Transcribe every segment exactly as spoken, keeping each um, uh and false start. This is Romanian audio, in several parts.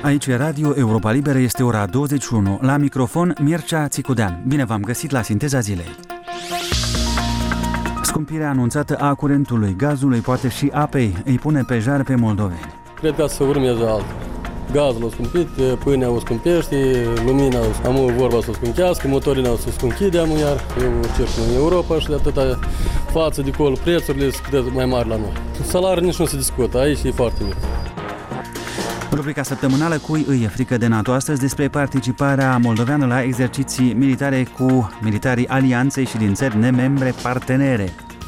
Aici e Radio Europa Liberă, este ora douăzeci și unu. La microfon, Mircea Țicudean. Bine v-am găsit la Sinteza Zilei. Scumpirea anunțată a curentului, gazului, poate și apei, îi pune pe jar pe moldoveni. Cred că să urmeze altă. Gazul a scumpit, pâinea o scumpește, lumina am vorba să o scunchească, motorii o să scunchide, am iar eu circul în Europa și de atâta față de acolo prețurile sunt mai mari la noi. Salariul nici nu se discută, aici e foarte mic. Rubrica săptămânală Cui îi e frică de NATO, astăzi despre participarea moldoveană la exerciții militare cu militarii alianței și din țări nemembre partenere.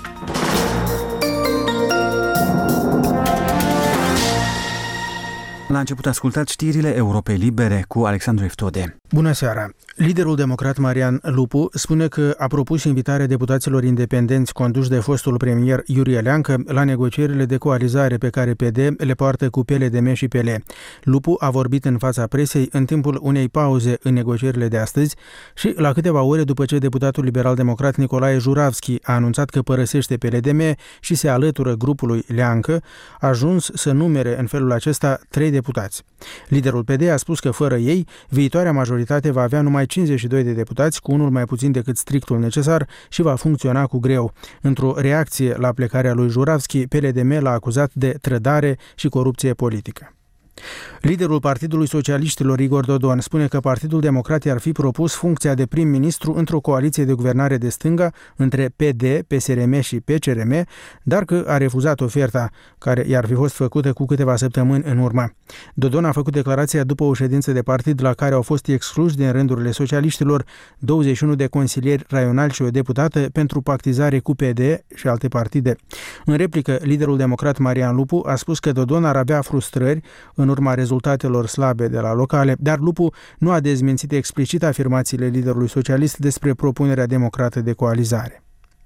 La început ascultați știrile Europei Libere cu Alexandru Eftode. Bună seara! Liderul democrat Marian Lupu spune că a propus invitarea deputaților independenți conduși de fostul premier Iurie Leancă la negocierile de coalizare pe care P D le poartă cu P L D M și P L. Lupu a vorbit în fața presei în timpul unei pauze în negocierile de astăzi și la câteva ore după ce deputatul liberal-democrat Nicolae Juravski a anunțat că părăsește P L D M și se alătură grupului Leancă, a ajuns să numere în felul acesta trei deputați. Liderul P D a spus că fără ei, viitoarea majoritate va avea numai cincizeci și doi de deputați, cu unul mai puțin decât strictul necesar și va funcționa cu greu. Într-o reacție la plecarea lui Juravski, P L D M l-a acuzat de trădare și corupție politică. Liderul Partidului Socialiștilor, Igor Dodon, spune că Partidul Democrat i-ar fi propus funcția de prim-ministru într-o coaliție de guvernare de stânga între P D, P S R M și P C R M, dar că a refuzat oferta care i-ar fi fost făcută cu câteva săptămâni în urmă. Dodon a făcut declarația după o ședință de partid la care au fost excluși din rândurile socialiștilor douăzeci și unu de consilieri raionali și o deputată pentru pactizare cu P D și alte partide. În replică, liderul democrat Marian Lupu a spus că Dodon ar avea frustrări în urma rezultatelor slabe de la locale, dar Lupu nu a dezmințit explicit afirmațiile liderului socialist despre propunerea democrată de coalizare.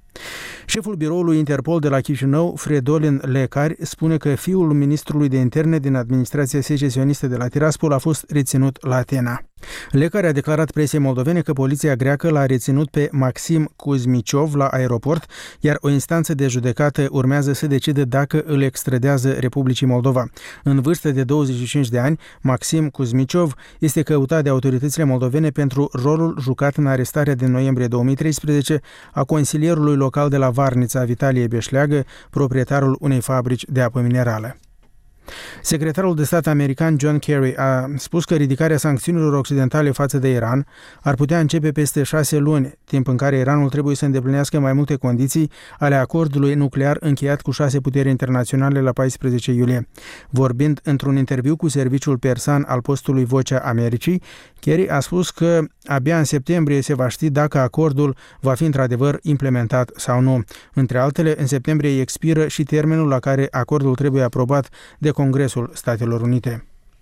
Șeful biroului Interpol de la Chișinău, Fridolin Lecari, spune că fiul ministrului de interne din administrația secesionistă de la Tiraspol a fost reținut la Atena. Lecari a declarat presiei moldovene că poliția greacă l-a reținut pe Maxim Kuzmiciov la aeroport, iar o instanță de judecată urmează să decide dacă îl extradează Republicii Moldova. În vârstă de douăzeci și cinci de ani, Maxim Kuzmiciov este căutat de autoritățile moldovene pentru rolul jucat în arestarea din noiembrie două mii treisprezece a consilierului local de la Varnița, Vitalie Beșleagă, proprietarul unei fabrici de apă minerală. Secretarul de stat american John Kerry a spus că ridicarea sancțiunilor occidentale față de Iran ar putea începe peste șase luni, timp în care Iranul trebuie să îndeplinească mai multe condiții ale acordului nuclear încheiat cu șase puteri internaționale la paisprezece iulie. Vorbind într-un interviu cu serviciul persan al postului Vocea Americii, Kerry a spus că abia în septembrie se va ști dacă acordul va fi într-adevăr implementat sau nu. Între altele, în septembrie expiră și termenul la care acordul trebuie aprobat de Congresul Statelor Unite.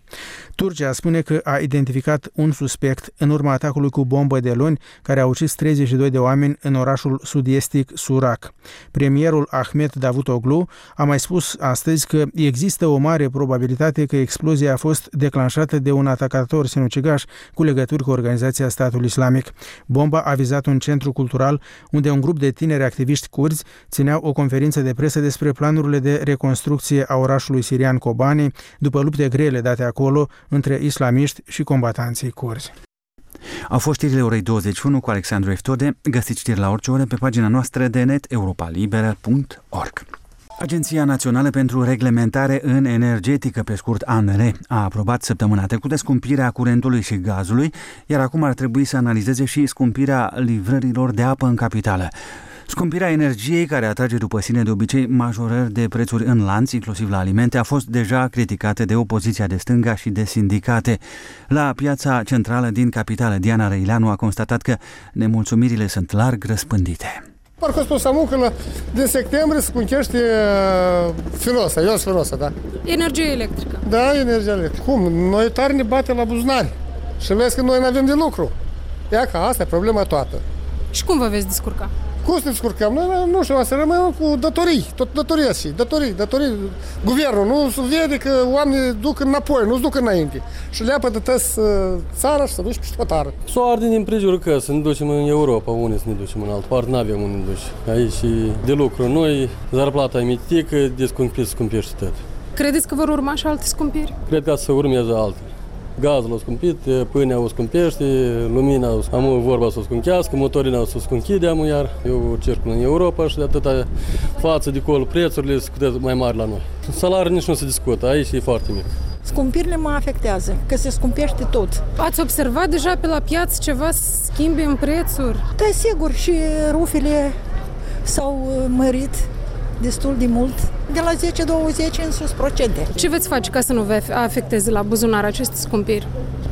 Turcia spune că a identificat un suspect în urma atacului cu bombă de luni care a ucis treizeci și doi de oameni în orașul sud-estic Surak. Premierul Ahmet Davutoglu a mai spus astăzi că există o mare probabilitate că explozia a fost declanșată de un atacator sinucigaș cu legături cu Organizația Statului Islamic. Bomba a vizat un centru cultural unde un grup de tineri activiști curzi țineau o conferință de presă despre planurile de reconstrucție a orașului sirian Kobani după lupte grele date acolo între islamiști și combatanții curzi. Au fost știrile orei douăzeci și unu cu Alexandru Eftode. Găsiți știri la orice oră pe pagina noastră de net europa liberă punct org. Agenția Națională pentru Reglementare în Energetică, pe scurt A N R, a aprobat săptămâna trecută scumpirea curentului și gazului, iar acum ar trebui să analizeze și scumpirea livrărilor de apă în capitală. Scumpirea energiei, care atrage după sine de obicei majorări de prețuri în lanț, inclusiv la alimente, a fost deja criticată de opoziția de stânga și de sindicate. La piața centrală din capitală, Diana Răileanu a constatat că nemulțumirile sunt larg răspândite. Parcă a spus amul că din septembrie se cunchește filosa, eu sunt filosa, da? Energie electrică. Da, energie electrică. Cum? Noi tare ne bate la buzunari și vezi că noi nu avem de lucru. Ia că asta e problema toată. Și cum vă veți descurca? Cum să ne descurcăm? Noi, nu știu, să rămânem cu datorii, tot datorii și datorii, datorii. Guvernul nu se vede că oamenii duc înapoi, nu se duc înainte. Și le apă de tăs țara și să duci peste hotără. S-o arde din prejurul că să ne ducem în Europa, unde să ne ducem în altă parte, n-avem unde ne duci. Aici de lucru noi, zarplata e mitică, de scumpește, scumpește tot. Credeți că vor urma și alte scumpiri? Cred că să urmeze alte. Gazul a scumpit, pâinea o scumpește, lumina am vorba să o scunchească, motorina o să o scunchide am iar. Eu circul în Europa și de atâta față de acolo prețurile sunt mai mari la noi. Salariul nici nu se discută, aici e foarte mic. Scumpirile mă afectează, că se scumpește tot. Ați observat deja pe la piață ceva schimbe în prețuri? Da, sigur, și rufele s-au mărit destul de mult, de la zece douăzeci în sus procente. Ce veți face ca să nu vă afecteze la buzunar aceste scumpiri?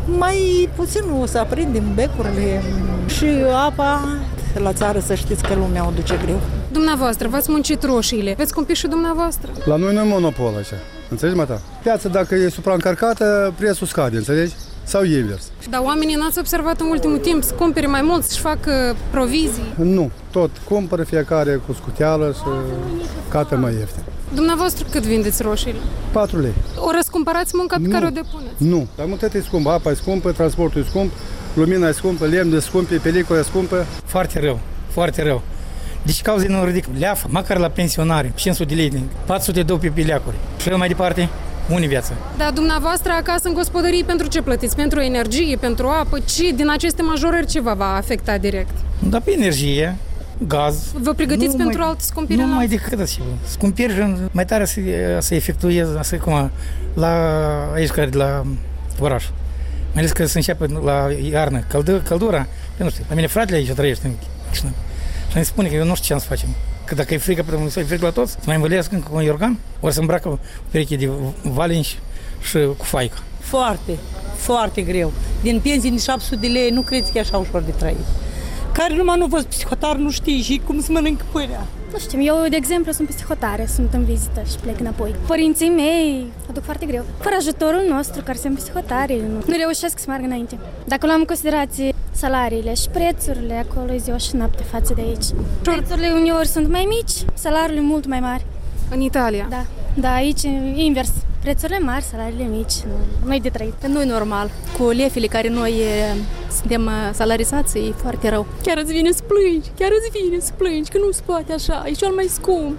Mai puțin o să aprindem becurile și apa. La țară să știți că lumea o duce greu. Dumneavoastră, v-ați muncit roșiile, veți scumpi și dumneavoastră? La noi nu e monopol așa, înțelegi, mă ta? Piața dacă e supraîncărcată, prețul scade, înțelegi? Sau invers. Dar oamenii n-ați observat în ultimul timp să cumpere mai mult, să-și facă provizii? Nu, tot cumpără fiecare cu scuteală și capă mai ieftin. Dumneavoastră cât vindeți roșiile? patru lei. O răscumpărați munca pe nu, care o depuneți? Nu, dar multe e scump, apa e scumpă, transportul e scump, lumina e scumpă, lemnul e scumpă, pelicula e scumpă. Foarte rău, foarte rău. Deci cauza nu ridică leafă, măcar la pensionare, cinci sute de lei, patru sute de două pe peleacuri. Și mai departe, unii viață. Dar dumneavoastră acasă în gospodării pentru ce plătiți? Pentru energie, pentru apă? Ce din aceste majorări ce vă va afecta direct? Da, pe energie, gaz. Vă pregătiți nu pentru mai, alte scumpiri? Nu mai decât așa. Scumpiri mai tare să, să efectuez așa cum la aici care de la oraș. Mai ales că se începe la iarnă, căldă, căldura. Eu nu știu, la mine fratele aici trăiește în Chișinău. Și îmi spune că eu nu știu ce am să facem. Că dacă e frică, să e frică la toți, să mai învălească încă cu un iorgan, ori să îmbracă o pereche de valenci și cu faică. Foarte, foarte greu. Din pensii de șapte sute de lei, nu cred că e așa ușor de trăit. Care numai nu văd psihotar, nu știi și cum să mănâncă pâinea. Nu știu, eu, de exemplu, sunt psihotare, sunt în vizită și plec înapoi. Părinții mei aduc foarte greu. Fără ajutorul nostru, care sunt psihotare, nu, nu reușesc să meargă înainte. Dacă luăm în considerație salariile și prețurile, acolo e ziua și noapte față de aici. Prețurile uneori sunt mai mici, salariile mult mai mari. În Italia? Da, da, aici e invers. Prețurile mari, salariile mici, nu, nu e de trăit. Nu e normal. Cu lefile care noi suntem salarizați, e foarte rău. Chiar îți vine să plângi, chiar îți vine să plângi, că nu se poate așa, e cel mai scump.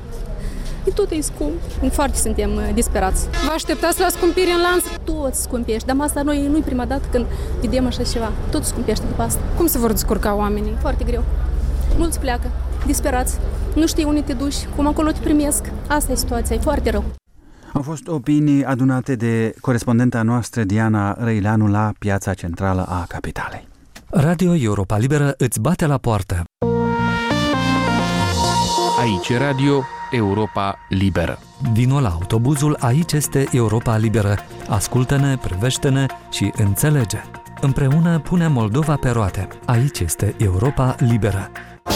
E tot e scump. Foarte suntem disperați. Vă așteptați la scumpiri în lanț? Tot scumpește, dar asta noi nu-i prima dată când vedem așa ceva. Tot scumpește după asta. Cum se vor descurca oamenii? Foarte greu. Mulți pleacă, disperați. Nu știi unde te duci, cum acolo te primesc. Asta e situația, e foarte rău. Au fost opinii adunate de corespondenta noastră Diana Răileanu la piața centrală a capitalei. Radio Europa Liberă îți bate la poartă. Aici Radio Europa Liberă. Vino la autobuzul Aici este Europa Liberă. Ascultă-ne, privește-ne și înțelege. Împreună punem Moldova pe roate. Aici este Europa Liberă.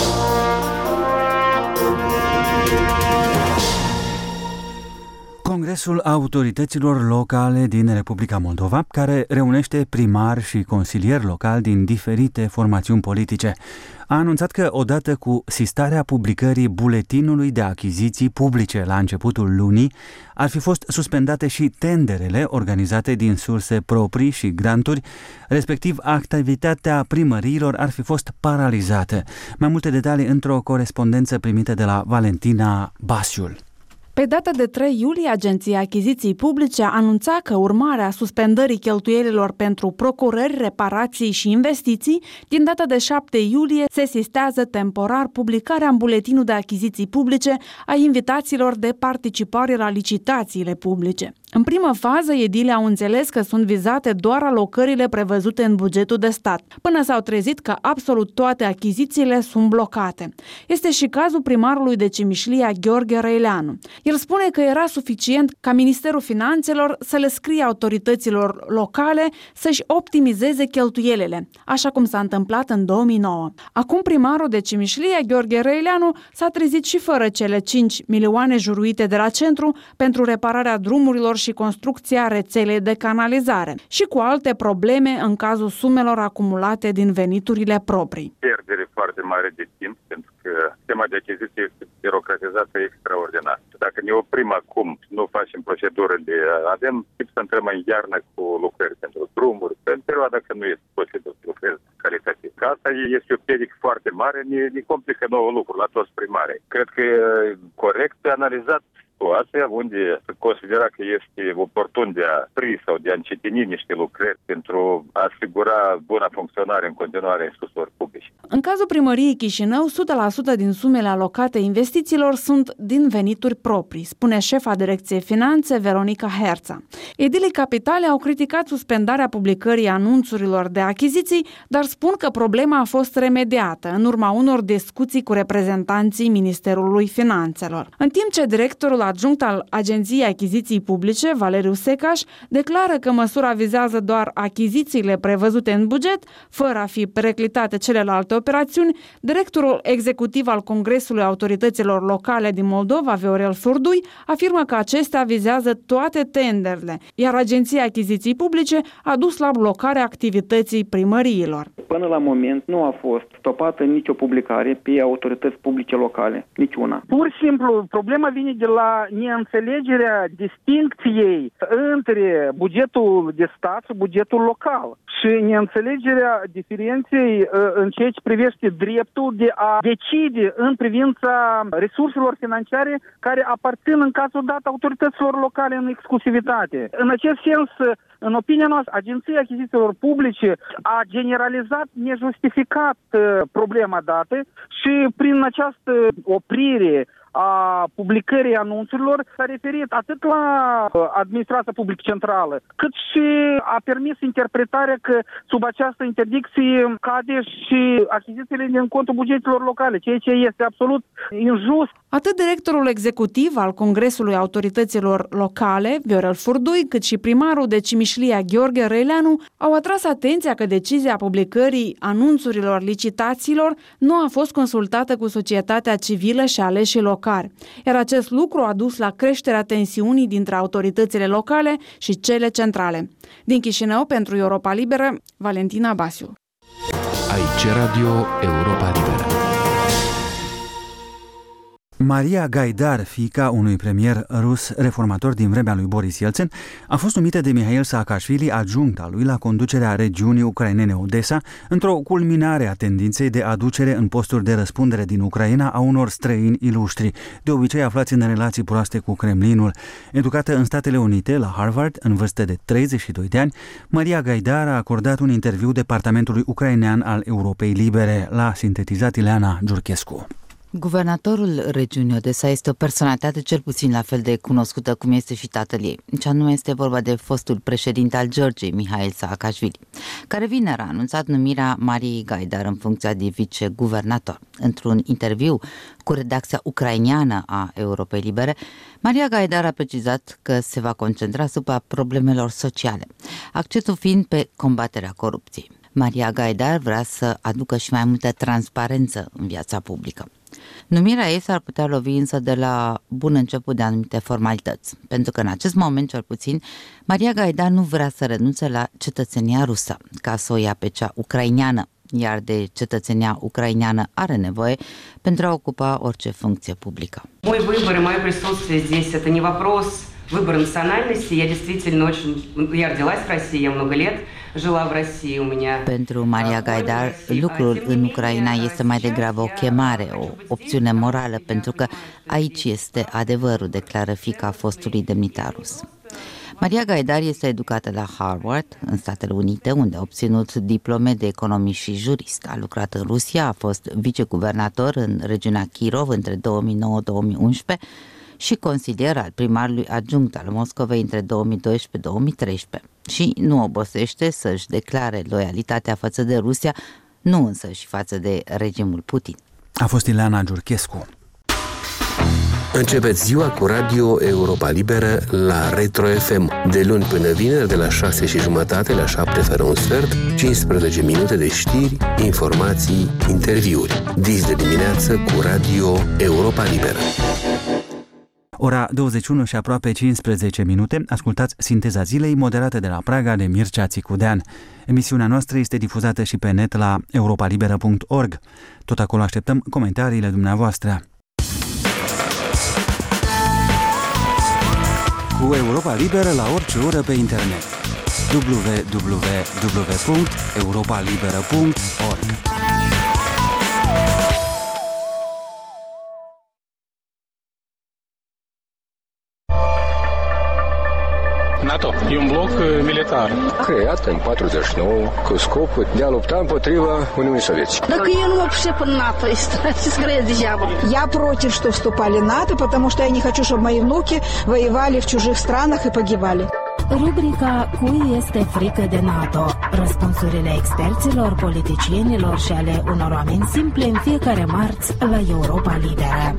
Congresul Autorităților Locale din Republica Moldova, care reunește primari și consilieri locali din diferite formațiuni politice, a anunțat că odată cu sistarea publicării buletinului de achiziții publice la începutul lunii, ar fi fost suspendate și tenderele organizate din surse proprii și granturi, respectiv activitatea primăriilor ar fi fost paralizată. Mai multe detalii într-o corespondență primită de la Valentina Basiul. Pe data de trei iulie, Agenția Achiziții Publice anunța că urmare a suspendării cheltuielilor pentru procurări, reparații și investiții, din data de șapte iulie se sistează temporar publicarea în buletinul de achiziții publice a invitațiilor de participare la licitațiile publice. În primă fază, edile au înțeles că sunt vizate doar alocările prevăzute în bugetul de stat, până s-au trezit că absolut toate achizițiile sunt blocate. Este și cazul primarului de Cimișlia, Gheorghe Răileanu. El spune că era suficient ca Ministerul Finanțelor să le scrie autorităților locale să-și optimizeze cheltuielile, așa cum s-a întâmplat în două mii nouă. Acum primarul de Cimișlia, Gheorghe Răileanu, s-a trezit și fără cele cinci milioane juruite de la centru pentru repararea drumurilor și construcția rețelei de canalizare și cu alte probleme în cazul sumelor acumulate din veniturile proprii. Pierdere foarte mare de timp, pentru că sistema de achiziție este birocratizată extraordinar. Dacă ne oprim acum și nu facem procedurile, avem timp să intrăm în iarnă cu lucrări pentru drumuri, în perioada când nu este posibil să lucrezi calitativ. Asta este o piedică foarte mare, ne, ne complică nouă lucruri la toți primarii. Cred că e corect analizat situație unde se considera că este oportun de a pri sau de a încetini niște lucrări pentru a asigura buna funcționare în continuare a instituțiilor publice. În cazul primăriei Chișinău, o sută la sută din sumele alocate investițiilor sunt din venituri proprii, spune șefa Direcției Finanțe, Veronica Herța. Edilii Capitale au criticat suspendarea publicării anunțurilor de achiziții, dar spun că problema a fost remediată în urma unor discuții cu reprezentanții Ministerului Finanțelor. În timp ce directorul adjunct al Agenției Achiziții Publice, Valeriu Secaș, declară că măsura vizează doar achizițiile prevăzute în buget, fără a fi periclitate celelalte operațiuni, directorul executiv al Congresului Autorităților Locale din Moldova, Viorel Furdui, afirmă că acestea vizează toate tenderele, iar Agenția Achiziții Publice a dus la blocarea activității primăriilor. Până la moment nu a fost stopată nicio publicare pe autorități publice locale, niciuna. Pur și simplu, problema vine de la neînțelegerea distincției între bugetul de stat și bugetul local și neînțelegerea diferenței în ceea ce privește dreptul de a decide în privința resurselor financiare care aparțin în cazul dat autorităților locale în exclusivitate. În acest sens, în opinia noastră, Agenția Achizițiilor Publice a generalizat nejustificat problema dată și prin această oprire a publicării anunțurilor s-a referit atât la administrația publică centrală, cât și a permis interpretarea că sub această interdicție cade și achizițiile din contul bugetelor locale, ceea ce este absolut injust. Atât directorul executiv al Congresului Autorităților Locale, Viorel Furdui, cât și primarul de Cimișlia, Gheorghe Răileanu, au atras atenția că decizia publicării anunțurilor licitațiilor nu a fost consultată cu societatea civilă și aleșii locali, iar acest lucru a dus la creșterea tensiunii dintre autoritățile locale și cele centrale. Din Chișinău, pentru Europa Liberă, Valentina Basiu. Aici Radio Europa Liberă. Maria Gaidar, fiica unui premier rus reformator din vremea lui Boris Yeltsin, a fost numită de Mihail Saakashvili adjunct al lui la conducerea regiunii ucrainene Odessa, într-o culminare a tendinței de aducere în posturi de răspundere din Ucraina a unor străini iluștri, de obicei aflați în relații proaste cu Kremlinul. Educată în Statele Unite, la Harvard, în vârstă de treizeci și doi de ani, Maria Gaidar a acordat un interviu departamentului ucrainean al Europei Libere. L-a sintetizat Ileana Giurchescu. Guvernatorul regiunii Odessa este o personalitate cel puțin la fel de cunoscută cum este și tatăl ei, ce anume este vorba de fostul președinte al Georgiei, Mihail Saakashvili, care vineri a anunțat numirea Mariei Gaidar în funcția de viceguvernator. Într-un interviu cu redacția ucraineană a Europei Libere, Maria Gaidar a precizat că se va concentra asupra problemelor sociale, accentul fiind pe combaterea corupției. Maria Gaidar vrea să aducă și mai multă transparență în viața publică. Numirea ei s-ar putea lovi însă de la bun început de anumite formalități, pentru că în acest moment, cel puțin, Maria Gaidar nu vrea să renunțe la cetățenia rusă, ca să o ia pe cea ucraineană, iar de cetățenia ucraineană are nevoie pentru a ocupa orice funcție publică. Мой выбор и мое присутствие здесь – это не вопрос выбора национальности. Я действительно очень... Я родилась в России, я много лет жила в России. У меня... Pentru Maria Gaidar, lucrul în Ucraina este mai degrabă o chemare, o opțiune morală, pentru că aici este adevărul, declară fiica fostului demnitar rus. Maria Gaidar este educată la Harvard, în Statele Unite, unde a obținut diplome de economie și jurist. A lucrat în Rusia, a fost viceguvernator în regiunea Kirov între două mii nouă - două mii unsprezece și consilier al primarului adjunct al Moscovei între două mii doisprezece - două mii treisprezece. Și nu obosește să-și declare loialitatea față de Rusia, nu însă și față de regimul Putin. A fost Ileana Giurchescu. Începeți ziua cu Radio Europa Liberă la Retro F M. De luni până vineri, de la șase și jumătate la șapte fără un sfert, cincisprezece minute de știri, informații, interviuri. Dis de dimineață cu Radio Europa Liberă. Ora douăzeci și unu și aproape cincisprezece minute, ascultați Sinteza Zilei, moderată de la Praga de Mircea Țicudean. Emisiunea noastră este difuzată și pe net la europalibera punct org. Tot acolo așteptăm comentariile dumneavoastră. Cu Europa Liberă la orice oră pe internet. w w w punct europalibera punct org NATO e un bloc militar. Creat în patruzeci și nouă cu scopul de a lupta împotriva Uniunii Советской. Так я ну вообще по НАТО, искренне дьявол. Я против, что вступали в НАТО, потому что я не хочу, чтобы мои внуки воевали в чужих странах и погибали. Rubrica Cui este frică de NATO? Răspunsurile experților, politicienilor și ale unor oameni simple în fiecare marți la Europa Liberă.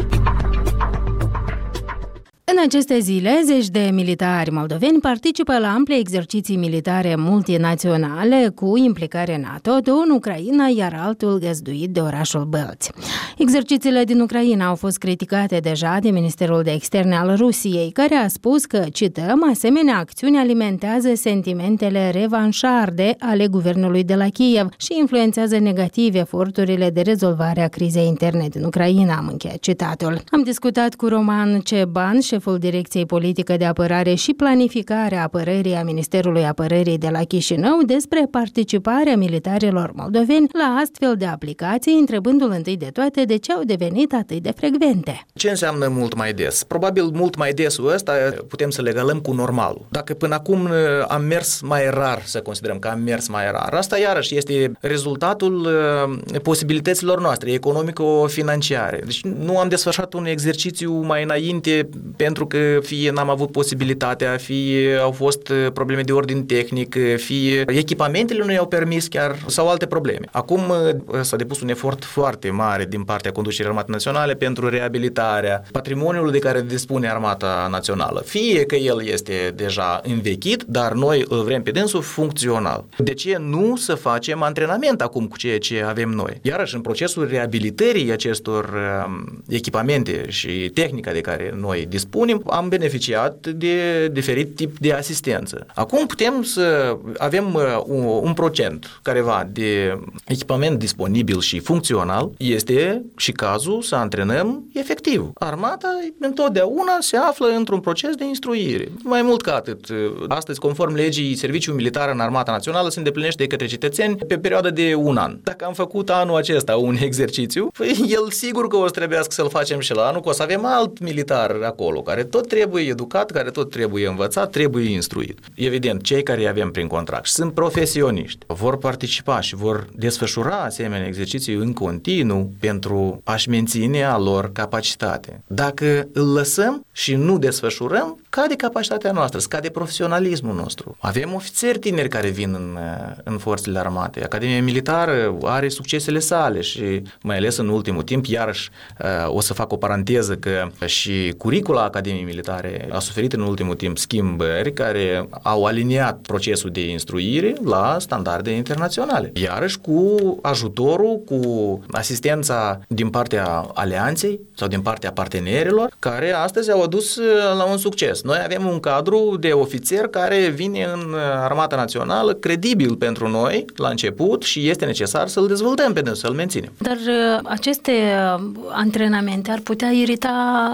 În aceste zile, zeci de militari moldoveni participă la ample exerciții militare multinaționale cu implicare NATO, de unul Ucraina, iar altul găzduit de orașul Bălți. Exercițiile din Ucraina au fost criticate deja de Ministerul de Externe al Rusiei, care a spus că, cităm, asemenea acțiuni alimentează sentimentele revanșarde ale guvernului de la Kiev și influențează negativ eforturile de rezolvare a crizei interne din Ucraina, am încheiat citatul. Am discutat cu Roman Ceban, șeful Direcției Politică de Apărare și Planificare a Apărării a Ministerului Apărării de la Chișinău despre participarea militarilor moldoveni la astfel de aplicații, întrebându-l întâi de toate de ce au devenit atât de frecvente. Ce înseamnă mult mai des? Probabil mult mai desul ăsta putem să legalăm cu normalul. Dacă până acum am mers mai rar, să considerăm că am mers mai rar, asta iarăși este rezultatul posibilităților noastre economico-financiare. Deci nu am desfășurat un exercițiu mai înainte pentru că fie n-am avut posibilitatea, fie au fost probleme de ordin tehnic, fie echipamentele nu i-au permis chiar, sau alte probleme. Acum s-a depus un efort foarte mare din partea conducerii Armatei Naționale pentru reabilitarea patrimoniului de care dispune Armata Națională. Fie că el este deja învechit, dar noi îl vrem pe dânsul funcțional. De ce nu să facem antrenament acum cu ceea ce avem noi? Iarăși, în procesul reabilitării acestor echipamente și tehnica de care noi dispunem, am beneficiat de diferit tip de asistență. Acum putem să avem un, un procent careva de echipament disponibil și funcțional. Este și cazul să antrenăm efectiv. Armata întotdeauna se află într-un proces de instruire. Mai mult ca atât, astăzi, conform legii, serviciul militar în Armata Națională se îndeplinește de către cetățeni pe perioadă de un an. Dacă am făcut anul acesta un exercițiu, păi el sigur că o să trebuiască să-l facem și la anul, că o să avem alt militar acolo, care tot trebuie educat, care tot trebuie învățat, trebuie instruit. Evident, cei care îi avem prin contract și sunt profesioniști, vor participa și vor desfășura asemenea exerciții în continuu pentru a-și menține a lor capacitate. Dacă îl lăsăm și nu desfășurăm, cade capacitatea noastră, scade profesionalismul nostru. Avem ofițeri tineri care vin în, în forțele armate. Academia Militară are succesele sale și mai ales în ultimul timp, iarăși o să fac o paranteză că și curicula Academiei Militare a suferit în ultimul timp schimbări care au aliniat procesul de instruire la standarde internaționale. Iarăși cu ajutorul, cu asistența din partea alianței sau din partea partenerilor care astăzi au adus la un succes. Noi avem un cadru de ofițer care vine în Armata Națională credibil pentru noi la început și este necesar să-l dezvoltăm pe dânsul, să-l menținem. Dar aceste antrenamente ar putea irita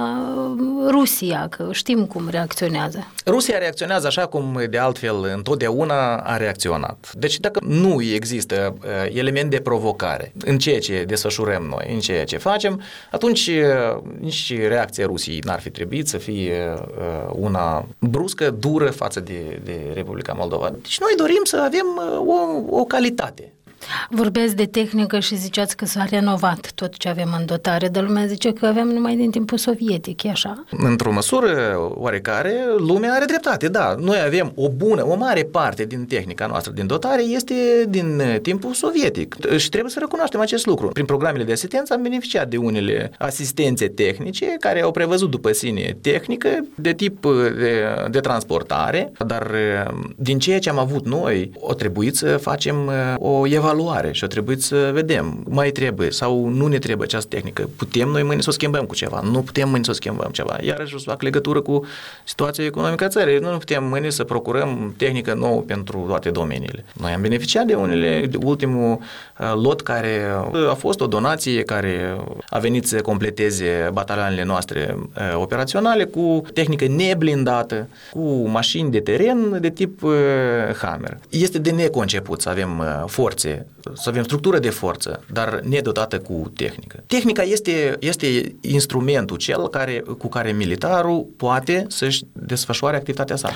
Rusia, că știm cum reacționează. Rusia reacționează așa cum de altfel întotdeauna a reacționat. Deci dacă nu există element de provocare în ceea ce desfășurăm noi, în ceea ce facem, atunci nici reacția Rusiei n-ar fi trebuit să fie una bruscă, dură față de, de Republica Moldova. Deci noi dorim să avem o, o calitate. Vorbeați de tehnică și ziceați că s-a renovat tot ce avem în dotare, dar lumea zice că avem numai din timpul sovietic, e așa? Într-o măsură oarecare, lumea are dreptate, da. Noi avem o bună, o mare parte din tehnica noastră, din dotare, este din timpul sovietic și trebuie să recunoaștem acest lucru. Prin programele de asistență am beneficiat de unele asistențe tehnice care au prevăzut după sine tehnică de tip de, de transportare, dar din ceea ce am avut noi, o trebuit să facem o evaluare și o trebuie să vedem, mai trebuie sau nu ne trebuie această tehnică. Putem noi mâine să o schimbăm cu ceva, nu putem mâine să o schimbăm ceva. Iarăși o să fac legătură cu situația economică a țării. Nu putem mâine să procurăm tehnică nouă pentru toate domeniile. Noi am beneficiat de unele, de ultimul lot care a fost o donație care a venit să completeze batalioanele noastre operaționale cu tehnică neblindată, cu mașini de teren de tip Hammer. Este de neconceput să avem forțe, să avem structură de forță, dar nedotată cu tehnică. Tehnica este, este instrumentul cel care, cu care militarul poate să-și desfășoare activitatea sa. Vă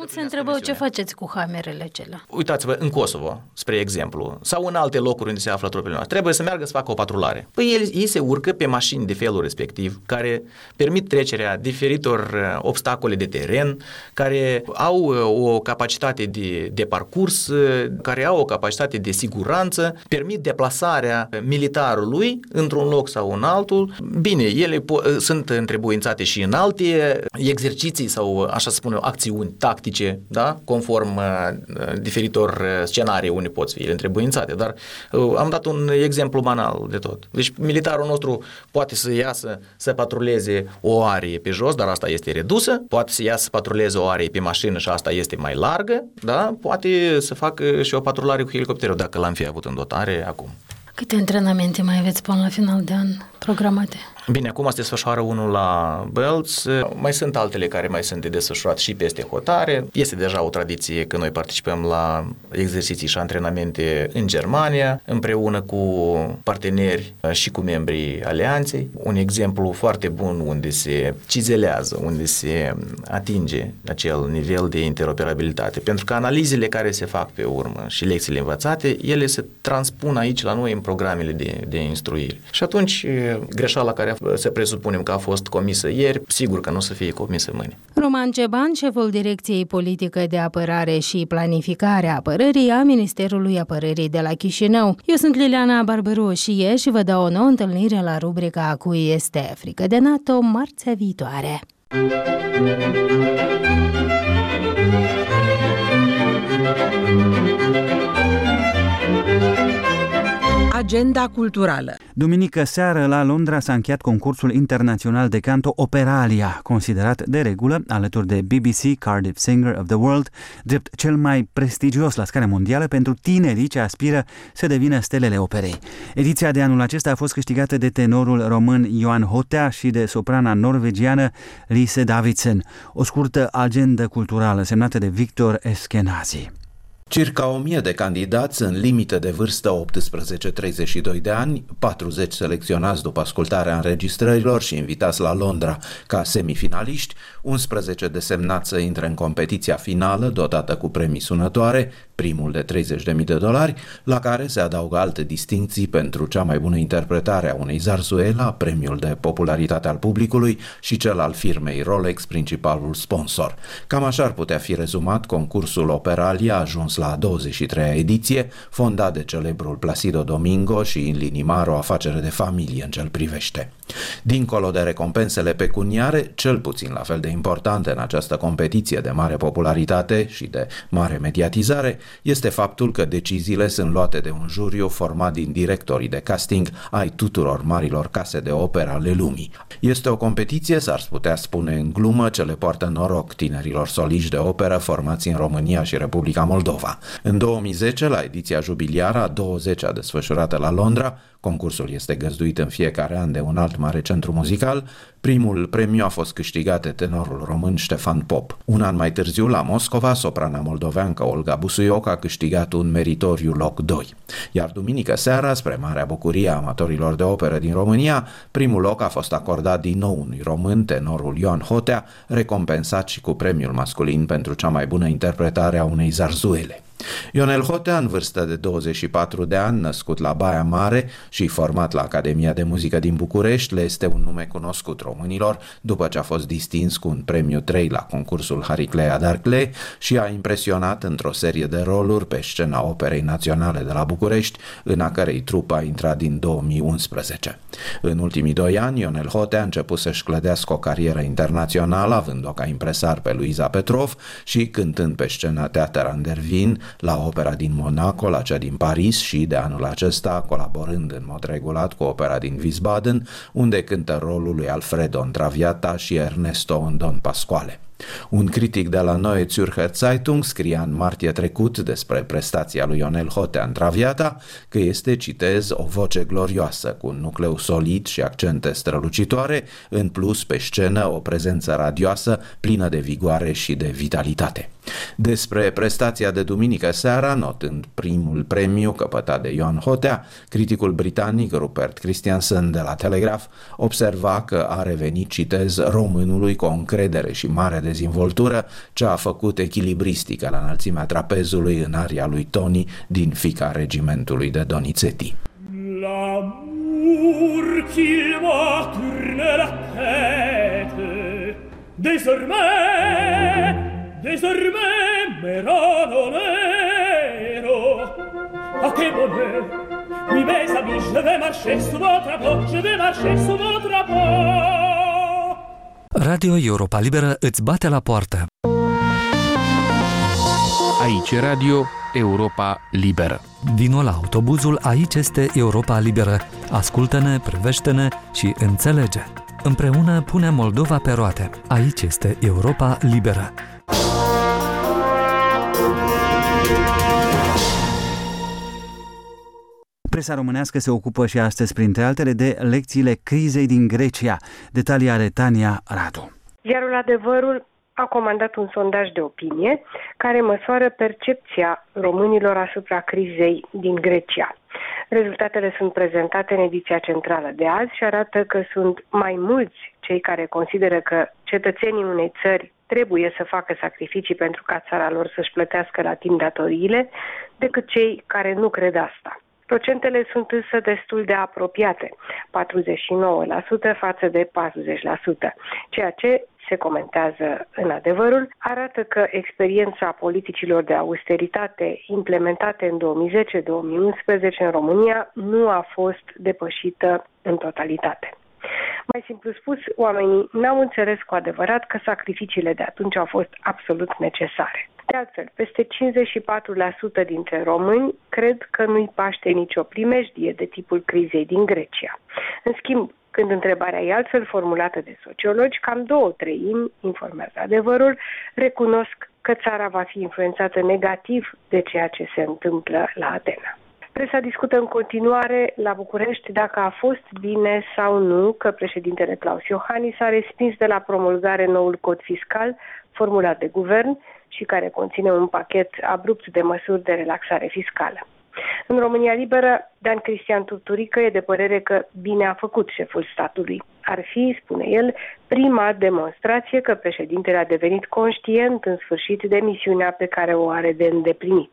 se întrebau ce faceți cu hamerele acelea. Uitați-vă, în Kosovo, spre exemplu, sau în alte locuri unde se află trupele noastre, trebuie să meargă să facă o patrulare. Păi ei, ei se urcă pe mașini de felul respectiv, care permit trecerea diferitor obstacole de teren, care au o capacitate de, de parcurs, care au o capacitate de siguranță, permit deplasarea militarului într-un loc sau în altul. Bine, ele po- sunt întrebuințate și în alte exerciții sau, așa să spun eu, acțiuni tactice, da? Conform uh, diferitor scenarii unde pot fi ele întrebuințate, dar uh, am dat un exemplu banal de tot. Deci militarul nostru poate să iasă să patruleze o arie pe jos, dar asta este redusă, poate să iasă să patruleze o arie pe mașină și asta este mai largă, da? Poate să facă și o patrulare cu helicopterul, dacă l-am fi avut în dotare acum. Câte antrenamente mai aveți până la final de an programate? Bine, acum se desfășoară unul la Bălți, mai sunt altele care mai sunt de desfășurat și peste hotare. Este deja o tradiție că noi participăm la exerciții și antrenamente în Germania, împreună cu parteneri și cu membrii alianței. Un exemplu foarte bun unde se cizelează, unde se atinge acel nivel de interoperabilitate. Pentru că analizele care se fac pe urmă și lecțiile învățate, ele se transpun aici la noi în programele de, de instruire. Și atunci greșeala care să presupunem că a fost comisă ieri, sigur că nu o să fie comisă mâine. Roman Ceban, șeful Direcției Politică de Apărare și Planificare a Apărării a Ministerului Apărării de la Chișinău. Eu sunt Liliana Barberu și e și vă dau o nouă întâlnire la rubrica Cui este frică de NATO marțea viitoare. Agenda culturală. Duminică seară la Londra s-a încheiat concursul internațional de canto Operalia, considerat de regulă, alături de B B C Cardiff Singer of the World, drept cel mai prestigios la scară mondială pentru tinerii ce aspiră să devină stelele operei. Ediția de anul acesta a fost câștigată de tenorul român Johan Hotea și de soprana norvegiană Lise Davidsen. O scurtă agendă culturală semnată de Victor Eskenazi. Circa o mie de candidați în limită de vârstă optsprezece treizeci și doi de ani, patruzeci selecționați după ascultarea înregistrărilor și invitați la Londra ca semifinaliști, unsprezece desemnați să intre în competiția finală, dotată cu premii sunătoare, primul de treizeci de mii de dolari, la care se adaugă alte distincții pentru cea mai bună interpretare a unei zarzuela, premiul de popularitate al publicului și cel al firmei Rolex, principalul sponsor. Cam așa ar putea fi rezumat concursul Operalia, a ajuns la a douăzeci și treia ediție, fondat de celebrul Placido Domingo și în linii mari o afacere de familie în ce-l privește. Dincolo de recompensele pecuniare, cel puțin la fel de importante în această competiție de mare popularitate și de mare mediatizare, este faptul că deciziile sunt luate de un juriu format din directorii de casting ai tuturor marilor case de operă ale lumii. Este o competiție, s-ar putea spune în glumă, ce le poartă noroc tinerilor soliști de operă formați în România și Republica Moldova. În două mii zece, la ediția jubiliară a douăzecea desfășurată la Londra, concursul este găzduit în fiecare an de un alt mare centru muzical, primul premiu a fost câștigat de tenorul român Ștefan Pop. Un an mai târziu, la Moscova, soprana moldoveancă Olga Busuioc a câștigat un meritoriu loc doi. Iar duminică seara, spre marea bucurie a amatorilor de operă din România, primul loc a fost acordat din nou unui român, tenorul Johan Hotea, recompensat și cu premiul masculin pentru cea mai bună interpretare a unei zarzuele. Ionel Hotea, în vârstă de douăzeci și patru de ani, născut la Baia Mare și format la Academia de Muzică din București, le este un nume cunoscut românilor după ce a fost distins cu un premiu trei la concursul Hariclea d'Arcle și a impresionat într-o serie de roluri pe scena Operei Naționale de la București, în a cărei trupă a intrat din două mii unsprezece. În ultimii doi ani, Ionel Hotea a început să-și clădească o carieră internațională, având-o ca impresar pe Luiza Petrov și cântând pe scena Teatr Andervin, la opera din Monaco, la cea din Paris și, de anul acesta, colaborând în mod regulat cu opera din Wiesbaden, unde cântă rolul lui Alfredo în Traviata și Ernesto în Don Pasquale. Un critic de la Neue Zürcher Zeitung scria în martie trecut despre prestația lui Ionel Hotea în Traviata că este, citez, o voce glorioasă, cu un nucleu solid și accente strălucitoare, în plus pe scenă o prezență radioasă, plină de vigoare și de vitalitate. Despre prestația de duminică seara, notând primul premiu căpătat de Ioan Hotea, criticul britanic Rupert Christiansen de la Telegraph observa că a revenit, citez, românului cu o încredere și mare dezvoltură ce a făcut echilibristică la înălțimea trapezului în aria lui Toni din Fica regimentului de Donizetti. L'amour qu'il m'a tourné la tête, désormais, désormais me radonero. Ah, que bonheur, oui, mes amis, je vais marcher sous votre peau, je vais marcher sous votre peau. Radio Europa Liberă îți bate la poartă. Aici Radio Europa Liberă. Vino la autobuzul Aici este Europa Liberă. Ascultă-ne, privește-ne și înțelege. Împreună punem Moldova pe roate. Aici este Europa Liberă. Presa românească se ocupă și astăzi, printre altele, de lecțiile crizei din Grecia. Detalii are Tania Radu. Ziarul Adevărul a comandat un sondaj de opinie care măsoară percepția românilor asupra crizei din Grecia. Rezultatele sunt prezentate în ediția centrală de azi și arată că sunt mai mulți cei care consideră că cetățenii unei țări trebuie să facă sacrificii pentru ca țara lor să-și plătească la timp datoriile, decât cei care nu cred asta. Procentele sunt însă destul de apropiate, patruzeci și nouă la sută față de patruzeci la sută, ceea ce, se comentează în Adevărul, arată că experiența politicilor de austeritate implementate în două mii zece două mii unsprezece în România nu a fost depășită în totalitate. Mai simplu spus, oamenii n-au înțeles cu adevărat că sacrificiile de atunci au fost absolut necesare. De altfel, peste cincizeci și patru la sută dintre români cred că nu-i paște nicio primejdie de tipul crizei din Grecia. În schimb, când întrebarea e altfel formulată de sociologi, cam două treimi, informează Adevărul, recunosc că țara va fi influențată negativ de ceea ce se întâmplă la Atena. Presa discută în continuare la București dacă a fost bine sau nu că președintele Claus Iohannis a respins de la promulgare noul cod fiscal formulat de guvern și care conține un pachet abrupt de măsuri de relaxare fiscală. În România Liberă, Dan Cristian Turturică e de părere că bine a făcut șeful statului. Ar fi, spune el, prima demonstrație că președintele a devenit conștient în sfârșit de misiunea pe care o are de îndeplinit.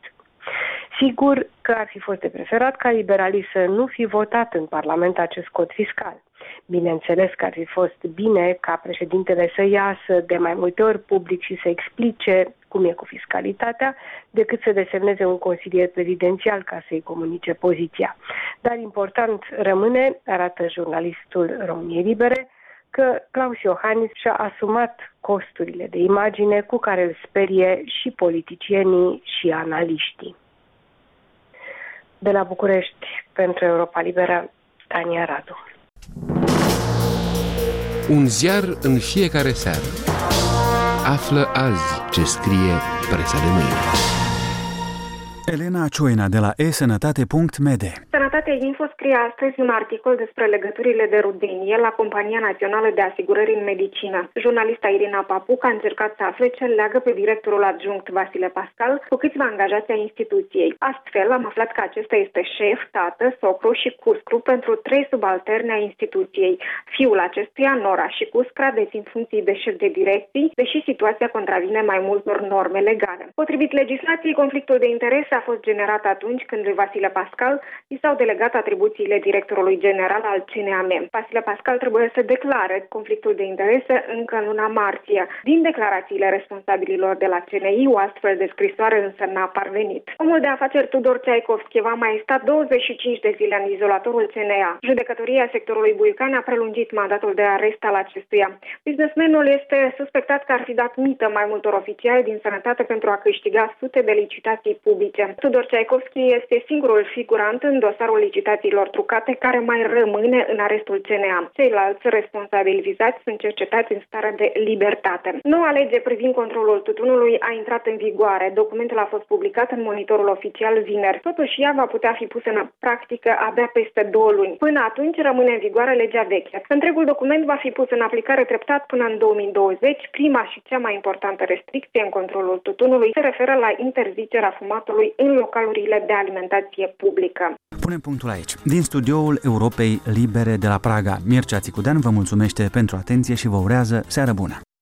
Sigur că ar fi fost de preferat ca liberalii să nu fi votat în Parlament acest cod fiscal. Bineînțeles că ar fi fost bine ca președintele să iasă de mai multe ori public și să explice cum e cu fiscalitatea, decât să desemneze un consilier prezidențial ca să-i comunice poziția. Dar important rămâne, arată jurnalistul României Libere, că Claus Iohannis și-a asumat costurile de imagine cu care îl sperie și politicienii și analiștii. De la București, pentru Europa Liberă, Tania Radu. Un ziar în fiecare seară. Află azi ce scrie presa de mâine. Elena Cioina de la e sănătate punct m d. Sănătatea Info scrie astăzi un articol despre legăturile de rudenie la Compania Națională de Asigurări în Medicină. Jurnalista Irina Papuc a încercat să afle ce leagă pe directorul adjunct Vasile Pascal cu câțiva angajați ai instituției. Astfel, am aflat că acesta este șef, tată, socru și cuscru pentru trei subalterni ai instituției. Fiul acestuia, Nora și Cuscra, dețin funcții de șef de direcții, deși situația contravine mai multor norme legale. Potrivit legislației, conflictul de interese a fost generat atunci când lui Vasile Pascal i s-au delegat atribuțiile directorului general al C N A M. Vasile Pascal trebuie să declare conflictul de interese încă în luna martie. Din declarațiile responsabililor de la C N I, o astfel de scrisoare însă n-a parvenit. Omul de afaceri Tudor Ceaikovski va mai sta douăzeci și cinci de zile în izolatorul C N A. Judecătoria sectorului Buicani a prelungit mandatul de arest al acestuia. Businessmanul este suspectat că ar fi dat mită mai multor oficiali din sănătate pentru a câștiga sute de licitații publice. Tudor Ceaikovski este singurul figurant în dosarul licitațiilor trucate care mai rămâne în arestul C N A. Ceilalți responsabili vizați sunt cercetați în stare de libertate. Noua lege privind controlul tutunului a intrat în vigoare. Documentul a fost publicat în Monitorul Oficial vineri. Totuși, ea va putea fi pusă în practică abia peste două luni. Până atunci rămâne în vigoare legea veche. Întregul document va fi pus în aplicare treptat până în două mii douăzeci. Prima și cea mai importantă restricție în controlul tutunului se referă la interzicerea fumatului în localurile de alimentație publică. Punem punctul aici. Din studioul Europei Libere de la Praga, Mircea Țicudean vă mulțumește pentru atenție și vă urează seară bună!